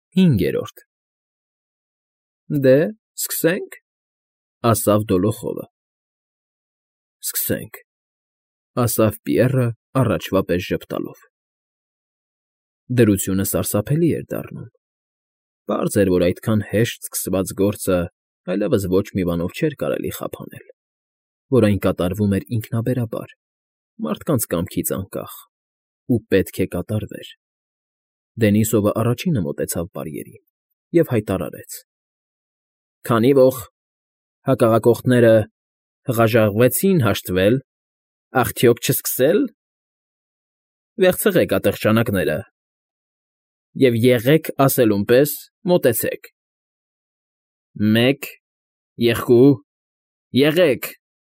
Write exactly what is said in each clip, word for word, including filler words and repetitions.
Հինգերորդ Դե, սկսե՞նք,֊ ասավ Դոլոխովը։ ֊ Սկսենք,֊ ասավ Պիեռը առաջվա պես ժպտալով։ Դրությունը սարսափելի էր դառնում. պարզ էր, որ այդքան հեշտ սկսված գործը այլևս ոչ մի բանով չէր կարելի խափանել, որ այն կատարվում էր ինքնաբերաբար, մարդկանց կամքից անկախ, ու պետք է կատարվեր։ Դենիսովը առաջինը մոտեցավ բարիերին և հայտարարեց. ֊ Քանի որ հակառակորդները հրաժարվեցին հաշտվել, արդյոք չսկսե՞լ… Վերցրեք ատրճանակները և եղեք ասելուն պես մոտեցեք… Մեկ, երկու, եղեք,֊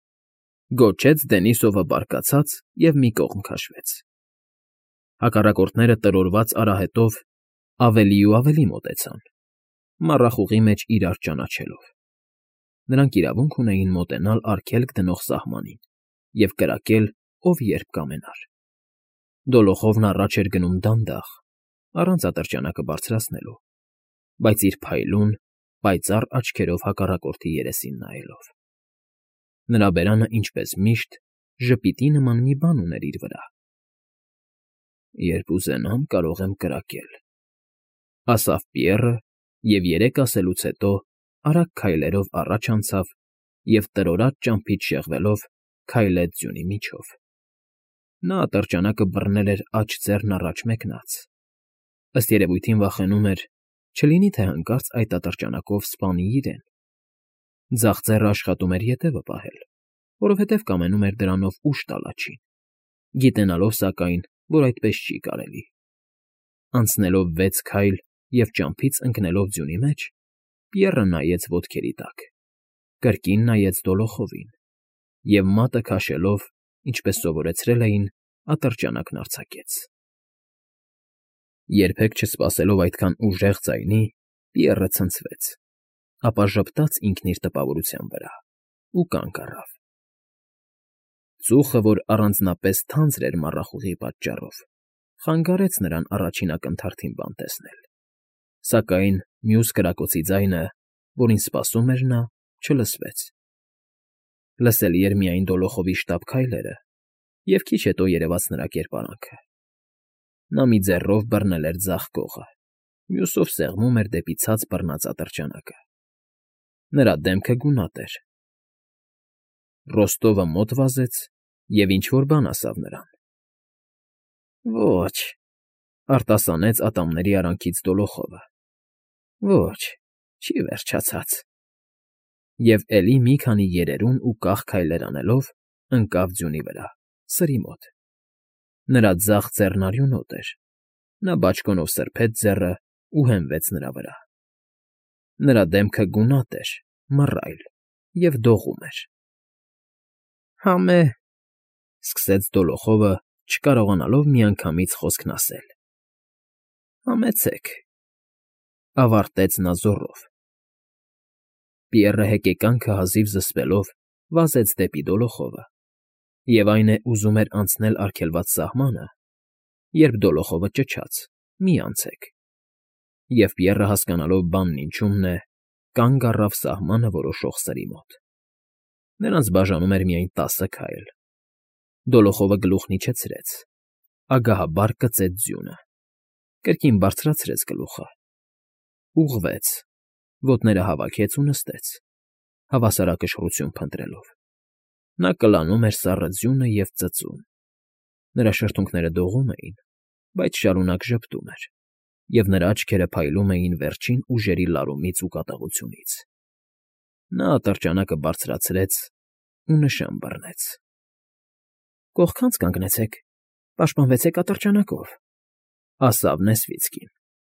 գոչեց Դենիսովը բարկացած և մի կողմ քաշվեց։ Հակառակորդները տրորված արահետով ավելի ու ավելի մոտեցան, մառախուղի մեջ իրար ճանաչելով։ Նրանք իրավունք ունեին մոտենալ արգելք դնող սահմանին և կրակել, ով երբ կամենար։ Դոլոխովն առաջ էր գնում դանդաղ, առանց ատրճանակը բարձրացնելու, բայց իր փայլուն, պայծառ աչքերով հակառակորդի երեսին նայելով։ Նրա բերանը, ինչպես միշտ, ժպիտի նման մի բան ուներ իր վրա։ «Երբ ուզենամ, կարող եմ կրակել,֊ ասավ Պիեռը և երեք ասելուց հետո արագ քայլերով առաջ անցավ և տրորած ճամփից շեղվելով քայլեց ձյունի միջով։ Նա ատրճանակը բռնել էր աջ ձեռն առաջ մեկնած, ըստ երևույթին վախենում էր, չլինի թե հանկարծ այդ ատրճանակով սպանի իրեն։ Ձախ ձեռը աշխատում էր ետևը պահել, որովհետև կամենում էր դրանով ուժ տալ աջին, գիտենալով, սակայն, որ այդպես չի կարելի։ Անցնելով վեց քայլ և ճամփից ընկնելով ձյունի մեջ, Պիեռը նայեց ոտքերի տակ, կրկին նայեց Դոլոխովին և մատը քաշելով, ինչպես սովորեցրել էին, ատրճանակն արձակեց։ Երբեք չսպասելով այդքան ուժեղ ձայնի, Պիեռը ցնցվեց, ապա ժպտաց ինքն իր տպավորության վրա ու կանգ առավ։ Ծուխը, որ առանձնապես թանձր էր մառախուղի պատճառով, խանգարեց նրան առաջին ակնթարթին բան տեսնել, սակայն մյուս կրակոցի ձայնը, որին սպասում էր նա, չլսվեց։ Լսելի էր միայն Դոլոխովի շտապ քայլերը և քիչ հետո երևաց նրա կերպարանքը։ Նա մի ձեռով բռնել էր ձախ կողը, մյուսով սեղմում էր դեպի ցած բռնած ատրճանակը։ Նրա դեմքը գունատ էր։ Ռոստովը մոտ վազեց և ինչ֊որ բան ասավ նրան։ ֊ Ոչ,֊ արտասանեց ատամների արանքից Դոլոխովը,֊ ոչ, չի վերջացած… Եվ էլի մի քանի երերուն ու կախ քայլեր անելով ընկավ ձյունի վրա, սրի մոտ։ Նրա ձախ ձեռն արյունոտ էր, նա բաճկոնով սրբեց ձեռն ու հենվեց նրա վրա։ Նրա դեմքը գունատ էր, մռայլ և դողում էր։ ֊ Համե…֊ սկսեց Դոլոխովը, չկարողանալով միանգամից խոսքն ասել։ ֊ Համեցեք…֊ ավարտեց նա զոռով։ Պիեռը հեկեկանքը հազիվ զսպելով վազեց դեպի Դոլոխովը, և այն է, ուզում էր անցնել արգելված սահմանը, երբ Դոլոխովը ճչաց. «Մի անցեք…» և Պիեռը, հասկանալով բանն ինչումն է, կանգ առավ սահմանը որոշող սրի մոտ։ Նրանց բաժանում էր միայն տասը քայլ։ Դոլոխովը գլուխն իջեցրեց, ագահաբար կծեց ձյունը, կրկին բարձրացրեց գլուխը, ուղղվեց, ոտները հավաքեց ու նստեց, հավասարակշռություն փնտրելով։ Նա կլանում էր սառը ձյունը և ծծում։ Նրա շրթունքները դողում էին, բայց շարունակ ժպտում էր, և նրա աչքերը փայլում էին վերջին ուժերի լարումից ու կատաղությունից։ Նա ատրճանակը բարձրացրեց ու նշան բռնեց։ ֊ Կողքանց կանգնեցեք, պաշտպանվեցեք ատրճանակով,֊ ասավ Նեսվիցկին։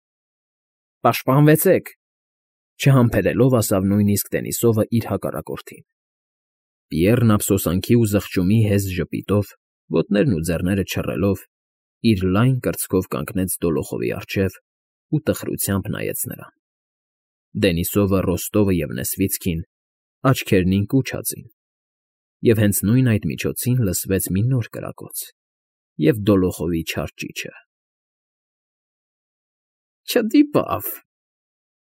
֊ Պաշտպանվեցեք,֊ չհամբերելով ասավ նույնիսկ Դենիսովը իր հակառակորդին։ Պիեռն ափսոսանքի ու զղջումի հեզ ժպիտով, ոտներն ու ձեռները չռելով, իր լայն կրծքով կանգնեց Դոլոխովի առջև ու տխրությամբ նայեց նրան։ Դենիսովը, Ռոստովը և Նեսվիցկին աչքերնին կուչ հածին, և հենց նույն այդ միջոցին լսվեց մի նոր կրակոց և Դոլոխովի չար ճիչը։ ֊ Չդիպավ,֊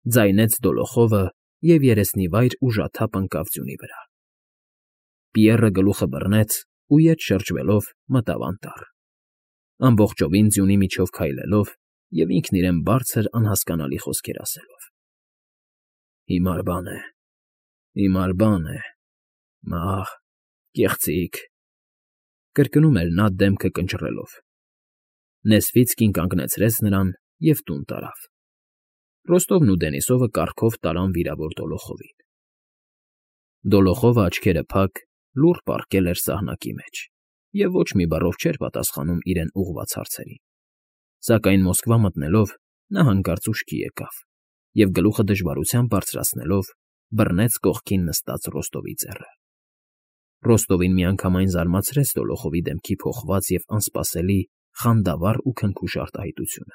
Ձայնեց Դոլոխովը և երեսնիվայր ուժաթափ ընկավ ձյունի վրա։ Պիեռը գլուխը բռնեց ու ետ շրջվելով մտավ անտառ, ամբողջովին ձյունի միջով քայլելով և ինքն իրեն բարձր անհասկանալի խոսքեր ասելով. «Հիմար բան է, հիմար բան է, մահ, կեղծիք», կրկնում էր նա դեմքը կնճռելով։ Նեսվիցկին կանգնեցրեց նրան և տուն տարավ։ Ռոստովն ու Դենիսովը կառքով տարան վիրավոր Դոլոխովին։ Դոլոխովը աչքերը փակ, լուռ պառկել էր սահնակի մեջ և ոչ մի բառով չէր պատասխանում իրեն ուղղված հարցերին, սակայն Մոսկվա մտնելով նա հանկարծ ուշքի եկավ և, գլուխը դժվարությամբ բարձրացնելով, բռնեց կողքին նստած Ռոստովի ձեռը։ Ռոստովին միանգամայն զարմացրեց Դոլոխովի դեմքի փոխված և անսպասելի, խանդավառ ու քնքուշ արտահայտությունը։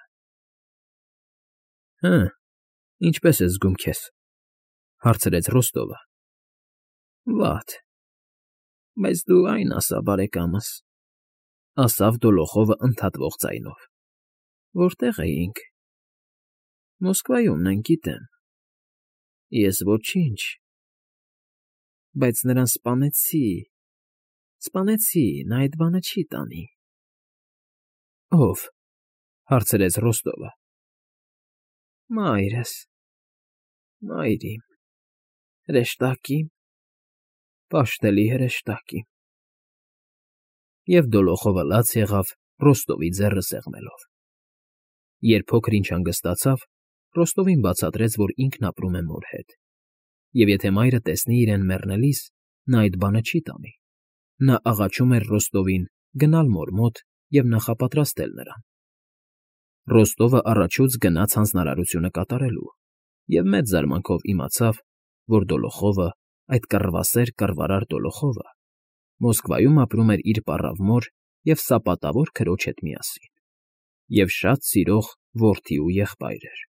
֊ Հը, ինչպե՞ս ես զգում քեզ,֊ հարցրեց Ռոստովը։ ֊ Վատ, բայց դու այն ասա, բարեկամս,֊ ասավ Դոլոխովը ընդհատվող ձայնով,֊ որտե՞ղ էինք։ ֊ Մոսկվայում ենք, գիտեմ։ ֊ Ես ոչինչ, բայց նրան սպանեցի, սպանեցի, նա այդ բանը չի տանի։ ֊ Ո՞վ,֊ հարցրեց Ռոստովը։ ֊ Մայրս, մայր իմ, հրեշտակ իմ, պաշտելի հրեշտակ իմ… Եվ Դոլոխովը լաց եղավ Ռոստովի ձեռը սեղմելով։ Երբ փոքր-ինչ հանգստացավ, Ռոստովին բացատրեց, որ ինքն ապրում է մոր հետ, և եթե մայրը տեսնի իրեն մեռնելիս, նա այդ բանը չի տանի։ Նա աղաչում էր Ռոստովին գնալ մոր մոտ և նախապատրաստել նրան։ Ռոստովը առաջուց գնաց հանձնարարությունը կատարելու և մեծ զարմանքով իմացավ, որ Դոլոխովը, այդ կռվասեր կռվարար Դոլոխովը, Մոսկվայում ապրում էր իր պառավ մոր և սապատավոր քրոջ հետ միասին և շատ սիրող որդի ու եղբայր էր։